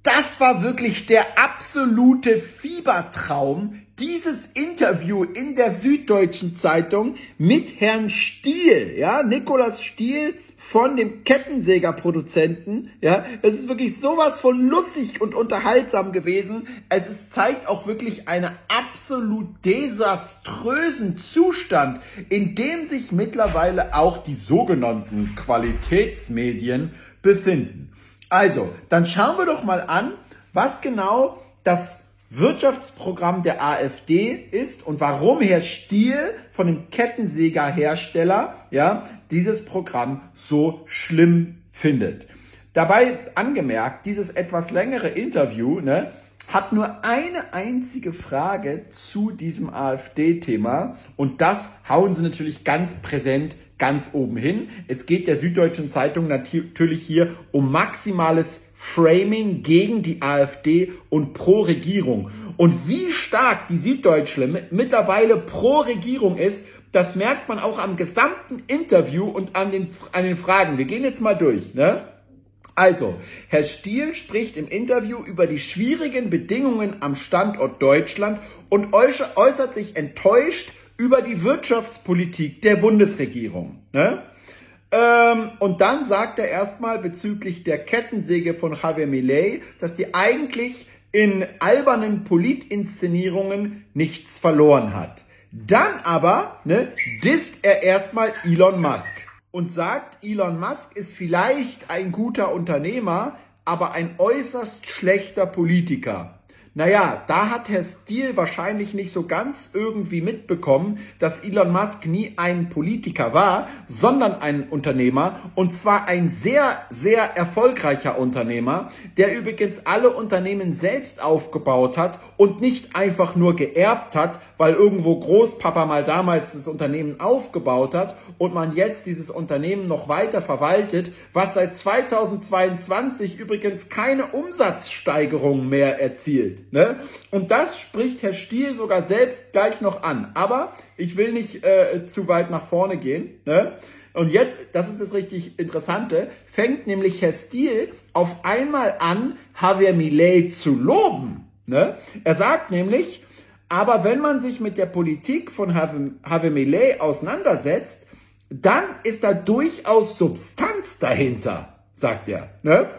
das war wirklich der absolute Fiebertraum, dieses Interview in der Süddeutschen Zeitung mit Herrn Stiel, ja, Nikolaus Stiel von dem Kettensägerproduzenten, ja, es ist wirklich sowas von lustig und unterhaltsam gewesen. Zeigt auch wirklich einen absolut desaströsen Zustand, in dem sich mittlerweile auch die sogenannten Qualitätsmedien befinden. Also, dann schauen wir doch mal an, was genau das Wirtschaftsprogramm der AfD ist und warum Herr Stiel von dem Kettensägerhersteller, ja, dieses Programm so schlimm findet. Dabei angemerkt, dieses etwas längere Interview, ne, hat nur eine einzige Frage zu diesem AfD-Thema und das hauen sie natürlich ganz präsent ganz oben hin. Es geht der Süddeutschen Zeitung natürlich hier um maximales Framing gegen die AfD und pro Regierung. Und wie stark die Süddeutsche mittlerweile pro Regierung ist, das merkt man auch am gesamten Interview und an den Fragen. Wir gehen jetzt mal durch, ne? Also, Herr Stiel spricht im Interview über die schwierigen Bedingungen am Standort Deutschland und äußert sich enttäuscht über die Wirtschaftspolitik der Bundesregierung. Ne? Und dann sagt er erstmal bezüglich der Kettensäge von Javier Milei, dass die eigentlich in albernen Politinszenierungen nichts verloren hat. Dann aber disst er erstmal Elon Musk und sagt, Elon Musk ist vielleicht ein guter Unternehmer, aber ein äußerst schlechter Politiker. Naja, da hat Herr Stiel wahrscheinlich nicht so ganz irgendwie mitbekommen, dass Elon Musk nie ein Politiker war, sondern ein Unternehmer und zwar ein sehr, sehr erfolgreicher Unternehmer, der übrigens alle Unternehmen selbst aufgebaut hat und nicht einfach nur geerbt hat, weil irgendwo Großpapa mal damals das Unternehmen aufgebaut hat und man jetzt dieses Unternehmen noch weiter verwaltet, was seit 2022 übrigens keine Umsatzsteigerung mehr erzielt. Ne? Und das spricht Herr Stiel sogar selbst gleich noch an. Aber ich will nicht zu weit nach vorne gehen. Ne? Und jetzt, das ist das richtig Interessante, fängt nämlich Herr Stiel auf einmal an, Javier Milei zu loben. Ne? Er sagt nämlich, aber wenn man sich mit der Politik von Javier Milei auseinandersetzt, dann ist da durchaus Substanz dahinter, sagt er. Ne?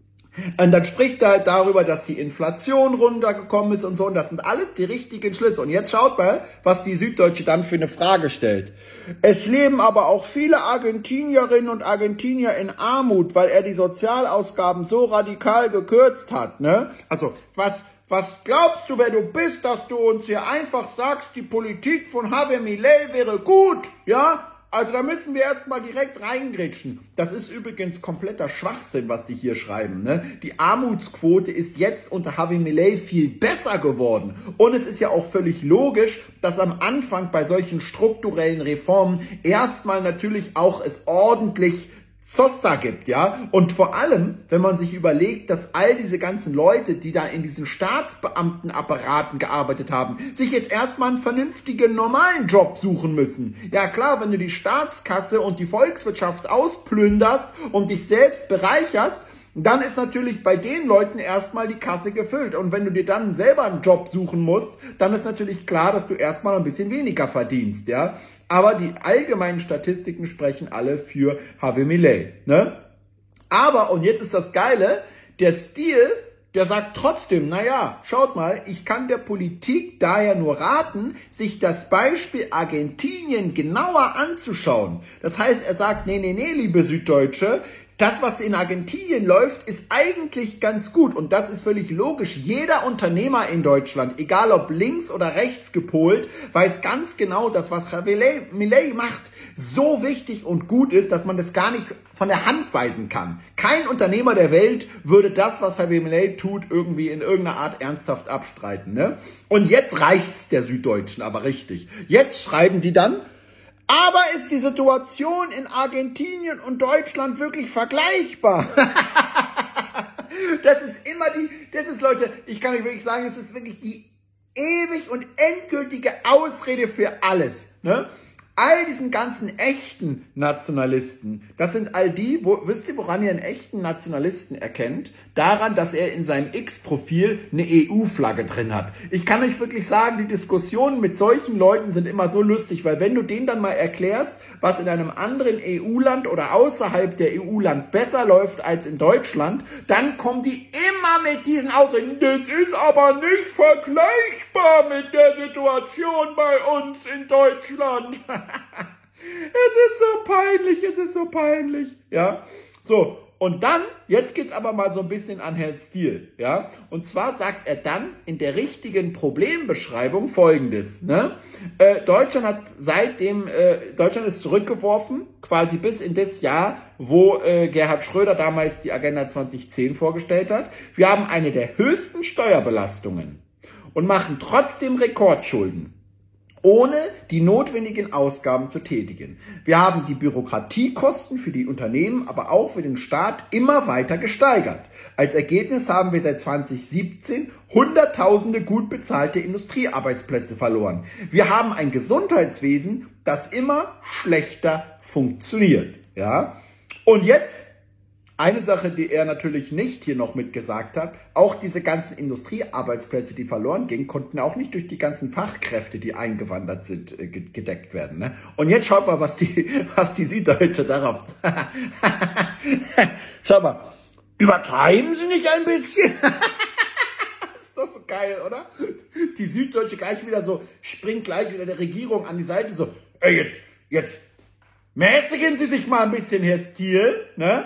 Und dann spricht er halt darüber, dass die Inflation runtergekommen ist und so. Und das sind alles die richtigen Schlüsse. Und jetzt schaut mal, was die Süddeutsche dann für eine Frage stellt. Es leben aber auch viele Argentinierinnen und Argentinier in Armut, weil er die Sozialausgaben so radikal gekürzt hat. Ne? Also, was glaubst du, wer du bist, dass du uns hier einfach sagst, die Politik von Javier Milei wäre gut, ja? Also da müssen wir erstmal direkt reingrätschen. Das ist übrigens kompletter Schwachsinn, was die hier schreiben. Ne? Die Armutsquote ist jetzt unter Javier Milei viel besser geworden. Und es ist ja auch völlig logisch, dass am Anfang bei solchen strukturellen Reformen erstmal natürlich auch es ordentlich Zoster gibt, ja, und vor allem, wenn man sich überlegt, dass all diese ganzen Leute, die da in diesen Staatsbeamtenapparaten gearbeitet haben, sich jetzt erstmal einen vernünftigen, normalen Job suchen müssen. Ja klar, wenn du die Staatskasse und die Volkswirtschaft ausplünderst und dich selbst bereicherst, dann ist natürlich bei den Leuten erstmal die Kasse gefüllt. Und wenn du dir dann selber einen Job suchen musst, dann ist natürlich klar, dass du erstmal ein bisschen weniger verdienst, ja. Aber die allgemeinen Statistiken sprechen alle für Javier Milei, ne? Aber, und jetzt ist das Geile, der Stiel, der sagt trotzdem, naja, schaut mal, ich kann der Politik daher nur raten, sich das Beispiel Argentinien genauer anzuschauen. Das heißt, er sagt, nee, liebe Süddeutsche, das, was in Argentinien läuft, ist eigentlich ganz gut und das ist völlig logisch. Jeder Unternehmer in Deutschland, egal ob links oder rechts gepolt, weiß ganz genau, dass was Javier Milei macht, so wichtig und gut ist, dass man das gar nicht von der Hand weisen kann. Kein Unternehmer der Welt würde das, was Javier Milei tut, irgendwie in irgendeiner Art ernsthaft abstreiten. Ne? Und jetzt reicht's der Süddeutschen aber richtig. Jetzt schreiben die dann, aber ist die Situation in Argentinien und Deutschland wirklich vergleichbar? Das ist, Leute, ich kann euch wirklich sagen, es ist wirklich die ewig und endgültige Ausrede für alles. Ne? all diesen ganzen echten Nationalisten, das sind all die, wisst ihr, woran ihr einen echten Nationalisten erkennt? Daran, dass er in seinem X-Profil eine EU-Flagge drin hat. Ich kann euch wirklich sagen, die Diskussionen mit solchen Leuten sind immer so lustig, weil wenn du denen dann mal erklärst, was in einem anderen EU-Land oder außerhalb der EU-Land besser läuft als in Deutschland, dann kommen die immer mit diesen Ausreden, das ist aber nicht vergleichbar mit der Situation bei uns in Deutschland. Es ist so peinlich, ja. So, und dann, jetzt geht's aber mal so ein bisschen an Herrn Stiel, ja. Und zwar sagt er dann in der richtigen Problembeschreibung Folgendes, ne. Deutschland ist zurückgeworfen, quasi bis in das Jahr, wo Gerhard Schröder damals die Agenda 2010 vorgestellt hat. Wir haben eine der höchsten Steuerbelastungen und machen trotzdem Rekordschulden, ohne die notwendigen Ausgaben zu tätigen. Wir haben die Bürokratiekosten für die Unternehmen, aber auch für den Staat immer weiter gesteigert. Als Ergebnis haben wir seit 2017 Hunderttausende gut bezahlte Industriearbeitsplätze verloren. Wir haben ein Gesundheitswesen, das immer schlechter funktioniert. Ja? Und jetzt eine Sache, die er natürlich nicht hier noch mitgesagt hat, auch diese ganzen Industriearbeitsplätze, die verloren gingen, konnten auch nicht durch die ganzen Fachkräfte, die eingewandert sind, gedeckt werden. Ne? Und jetzt schaut mal, was die Süddeutsche darauf... Schau mal, übertreiben Sie nicht ein bisschen? Ist doch so geil, oder? Die Süddeutsche gleich wieder so, springt gleich wieder der Regierung an die Seite, so, jetzt mäßigen Sie sich mal ein bisschen, Herr Stiel, ne?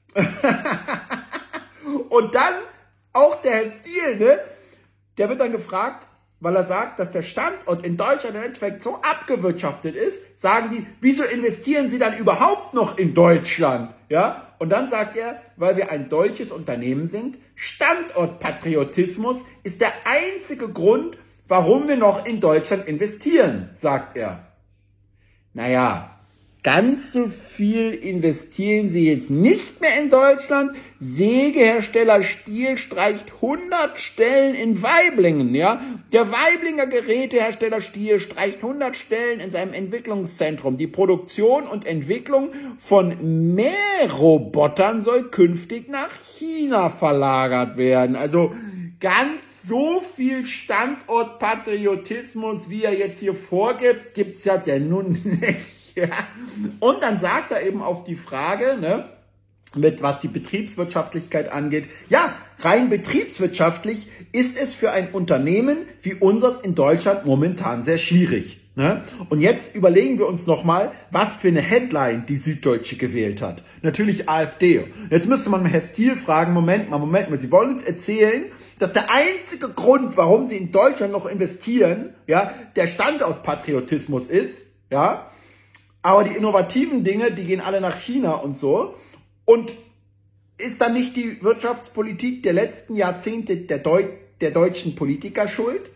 Und dann auch der Herr Stiel, ne? Der wird dann gefragt, weil er sagt, dass der Standort in Deutschland im Endeffekt so abgewirtschaftet ist, sagen die, wieso investieren Sie dann überhaupt noch in Deutschland? Ja? Und dann sagt er, weil wir ein deutsches Unternehmen sind, Standortpatriotismus ist der einzige Grund, warum wir noch in Deutschland investieren, sagt er. Naja, ganz so viel investieren sie jetzt nicht mehr in Deutschland. Sägehersteller Stiel streicht 100 Stellen in Waiblingen, ja. Der Waiblinger Gerätehersteller Stiel streicht 100 Stellen in seinem Entwicklungszentrum. Die Produktion und Entwicklung von Mährobotern soll künftig nach China verlagert werden. Also ganz so viel Standortpatriotismus, wie er jetzt hier vorgibt, gibt's ja denn nun nicht. Ja. Und dann sagt er eben auf die Frage, ne, mit was die Betriebswirtschaftlichkeit angeht, ja, rein betriebswirtschaftlich ist es für ein Unternehmen wie unseres in Deutschland momentan sehr schwierig. Ne? Und jetzt überlegen wir uns nochmal, was für eine Headline die Süddeutsche gewählt hat. Natürlich AfD. Jetzt müsste man Herr Stiel fragen, Moment mal, Sie wollen uns erzählen, dass der einzige Grund, warum Sie in Deutschland noch investieren, ja, der Standortpatriotismus ist, ja, aber die innovativen Dinge, die gehen alle nach China und so. Und ist dann nicht die Wirtschaftspolitik der letzten Jahrzehnte der deutschen Politiker schuld?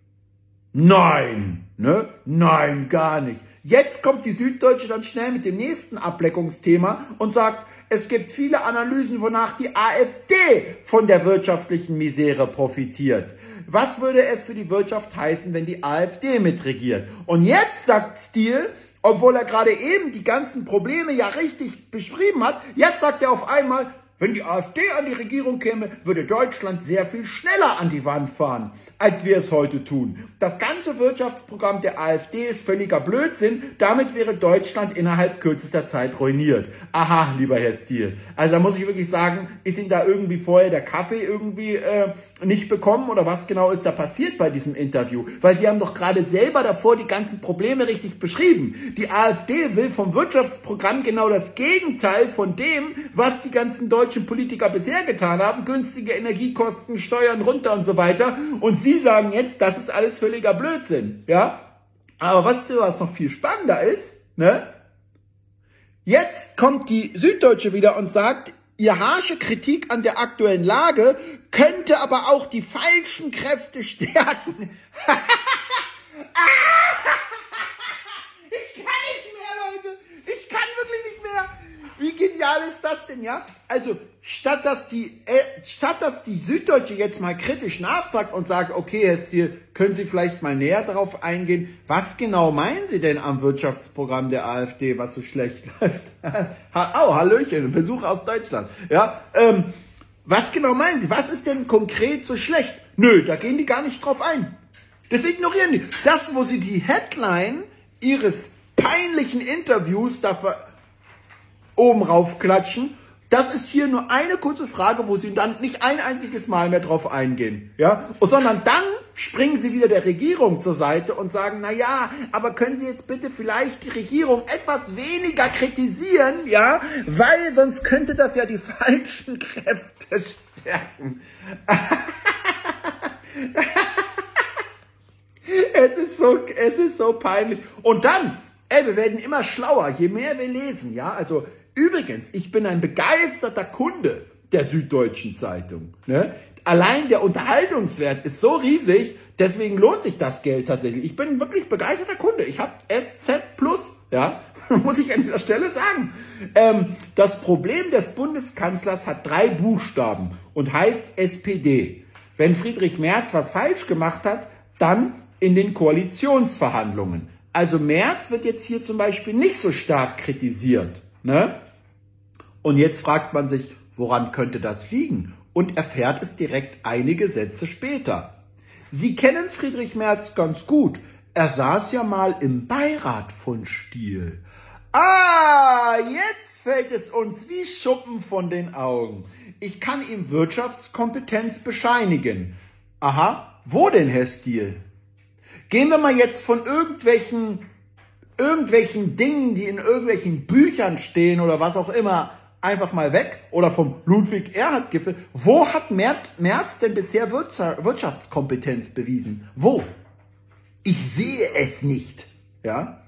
Nein, ne? Nein, gar nicht. Jetzt kommt die Süddeutsche dann schnell mit dem nächsten Ableckungsthema und sagt, es gibt viele Analysen, wonach die AfD von der wirtschaftlichen Misere profitiert. Was würde es für die Wirtschaft heißen, wenn die AfD mitregiert? Und jetzt sagt Stiel, obwohl er gerade eben die ganzen Probleme ja richtig beschrieben hat, jetzt sagt er auf einmal, wenn die AfD an die Regierung käme, würde Deutschland sehr viel schneller an die Wand fahren, als wir es heute tun. Das ganze Wirtschaftsprogramm der AfD ist völliger Blödsinn. Damit wäre Deutschland innerhalb kürzester Zeit ruiniert. Aha, lieber Herr Stiel. Also da muss ich wirklich sagen, ist Ihnen da irgendwie vorher der Kaffee irgendwie nicht bekommen? Oder was genau ist da passiert bei diesem Interview? Weil Sie haben doch gerade selber davor die ganzen Probleme richtig beschrieben. Die AfD will vom Wirtschaftsprogramm genau das Gegenteil von dem, was die ganzen deutschen Politiker bisher getan haben, günstige Energiekosten, Steuern runter und so weiter. Und Sie sagen jetzt, das ist alles völliger Blödsinn, ja? Aber was noch viel spannender ist, ne? Jetzt kommt die Süddeutsche wieder und sagt, ihr harsche Kritik an der aktuellen Lage könnte aber auch die falschen Kräfte stärken. Ich kann nicht mehr, Leute. Ich kann wirklich nicht mehr. Wie genial ist das denn, ja? Also, statt dass die Süddeutsche jetzt mal kritisch nachfragt und sagt, okay, Herr Stiel, können Sie vielleicht mal näher darauf eingehen, was genau meinen Sie denn am Wirtschaftsprogramm der AfD, was so schlecht läuft? Hallöchen, Besuch aus Deutschland, ja? Was genau meinen Sie? Was ist denn konkret so schlecht? Nö, da gehen die gar nicht drauf ein. Das ignorieren die. Das, wo sie die Headline ihres peinlichen Interviews da oben raufklatschen, das ist hier nur eine kurze Frage, wo sie dann nicht ein einziges Mal mehr drauf eingehen, ja, sondern dann springen sie wieder der Regierung zur Seite und sagen, na ja, aber können Sie jetzt bitte vielleicht die Regierung etwas weniger kritisieren, ja, weil sonst könnte das ja die falschen Kräfte stärken. Es ist so peinlich. Und dann, wir werden immer schlauer, je mehr wir lesen, ja, also übrigens, ich bin ein begeisterter Kunde der Süddeutschen Zeitung, ne? Allein der Unterhaltungswert ist so riesig, deswegen lohnt sich das Geld tatsächlich. Ich bin wirklich begeisterter Kunde. Ich habe SZ Plus, ja, muss ich an dieser Stelle sagen. Das Problem des Bundeskanzlers hat 3 Buchstaben und heißt SPD. Wenn Friedrich Merz was falsch gemacht hat, dann in den Koalitionsverhandlungen. Also Merz wird jetzt hier zum Beispiel nicht so stark kritisiert, ne? Und jetzt fragt man sich, woran könnte das liegen? Und erfährt es direkt einige Sätze später. Sie kennen Friedrich Merz ganz gut. Er saß ja mal im Beirat von Stiel. Jetzt fällt es uns wie Schuppen von den Augen. Ich kann ihm Wirtschaftskompetenz bescheinigen. Aha, wo denn, Herr Stiel? Gehen wir mal jetzt von irgendwelchen Dingen, die in irgendwelchen Büchern stehen oder was auch immer, einfach mal weg, oder vom Ludwig-Erhard-Gipfel. Wo hat Merz denn bisher Wirtschaftskompetenz bewiesen? Wo? Ich sehe es nicht, ja?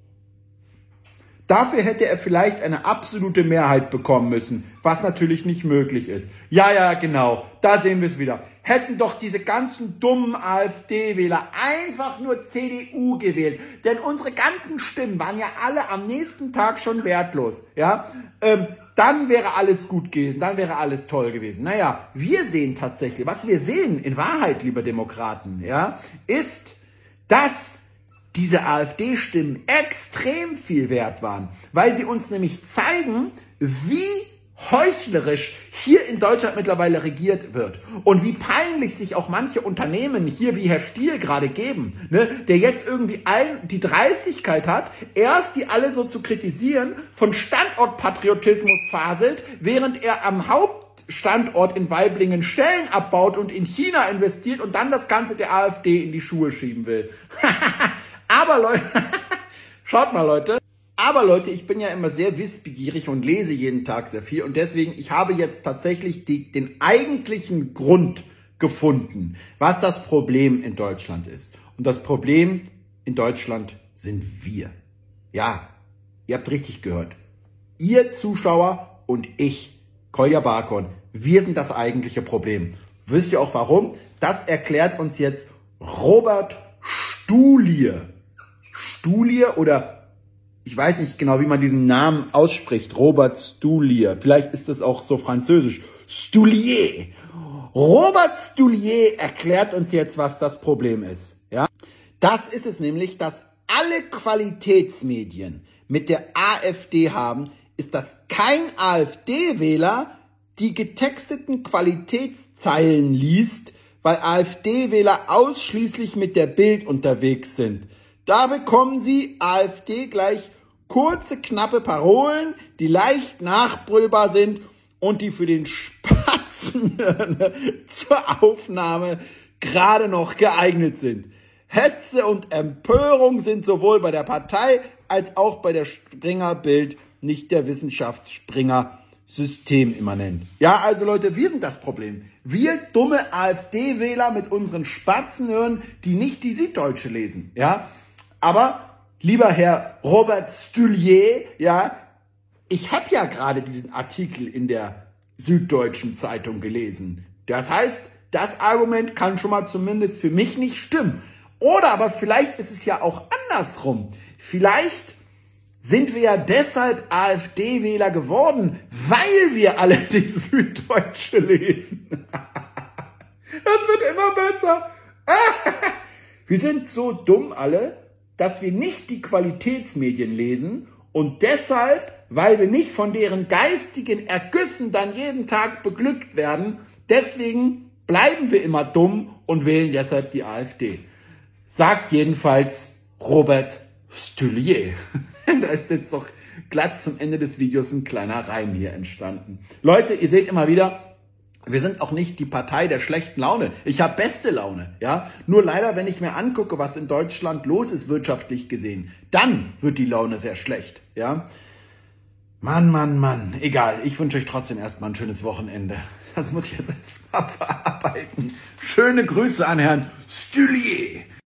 Dafür hätte er vielleicht eine absolute Mehrheit bekommen müssen, was natürlich nicht möglich ist. Ja, genau, da sehen wir es wieder. Hätten doch diese ganzen dummen AfD-Wähler einfach nur CDU gewählt. Denn unsere ganzen Stimmen waren ja alle am nächsten Tag schon wertlos. Ja, dann wäre alles gut gewesen, dann wäre alles toll gewesen. Naja, wir sehen tatsächlich, was wir sehen in Wahrheit, liebe Demokraten, ja, ist, dass diese AfD-Stimmen extrem viel wert waren, weil sie uns nämlich zeigen, wie heuchlerisch hier in Deutschland mittlerweile regiert wird und wie peinlich sich auch manche Unternehmen hier wie Herr Stiel gerade geben, ne, der jetzt irgendwie die Dreistigkeit hat, erst die alle so zu kritisieren, von Standortpatriotismus faselt, während er am Hauptstandort in Waiblingen Stellen abbaut und in China investiert und dann das Ganze der AfD in die Schuhe schieben will. Aber Leute, schaut mal Leute, ich bin ja immer sehr wissbegierig und lese jeden Tag sehr viel und deswegen, ich habe jetzt tatsächlich den eigentlichen Grund gefunden, was das Problem in Deutschland ist. Und das Problem in Deutschland sind wir. Ja, ihr habt richtig gehört. Ihr Zuschauer und ich, Kolja Barkon, wir sind das eigentliche Problem. Wisst ihr auch warum? Das erklärt uns jetzt Robert Stulier. Stulier oder ich weiß nicht genau, wie man diesen Namen ausspricht. Robert Stulier. Vielleicht ist das auch so französisch. Stulier. Robert Stulier erklärt uns jetzt, was das Problem ist. Ja? Das ist es nämlich, dass alle Qualitätsmedien mit der AfD haben, ist, dass kein AfD-Wähler die getexteten Qualitätszeilen liest, weil AfD-Wähler ausschließlich mit der Bild unterwegs sind. Da bekommen Sie AfD gleich kurze, knappe Parolen, die leicht nachbrüllbar sind und die für den Spatzen zur Aufnahme gerade noch geeignet sind. Hetze und Empörung sind sowohl bei der Partei als auch bei der Springer-Bild nicht der Wissenschaftsspringer systemimmanent. Ja, also Leute, wir sind das Problem. Wir dumme AfD-Wähler mit unseren Spatzenhirn, die nicht die Süddeutsche lesen. Ja, aber lieber Herr Robert Stulier, ja, ich habe ja gerade diesen Artikel in der Süddeutschen Zeitung gelesen. Das heißt, das Argument kann schon mal zumindest für mich nicht stimmen. Oder aber vielleicht ist es ja auch andersrum. Vielleicht sind wir ja deshalb AfD-Wähler geworden, weil wir alle die Süddeutsche lesen. Das wird immer besser. Wir sind so dumm alle, dass wir nicht die Qualitätsmedien lesen und deshalb, weil wir nicht von deren geistigen Ergüssen dann jeden Tag beglückt werden, deswegen bleiben wir immer dumm und wählen deshalb die AfD. Sagt jedenfalls Robert Stülier. Da ist jetzt doch glatt zum Ende des Videos ein kleiner Reim hier entstanden. Leute, ihr seht immer wieder, wir sind auch nicht die Partei der schlechten Laune. Ich habe beste Laune, ja. Nur leider, wenn ich mir angucke, was in Deutschland los ist wirtschaftlich gesehen, dann wird die Laune sehr schlecht, ja. Mann. Egal, ich wünsche euch trotzdem erstmal ein schönes Wochenende. Das muss ich jetzt erstmal verarbeiten. Schöne Grüße an Herrn Stülier.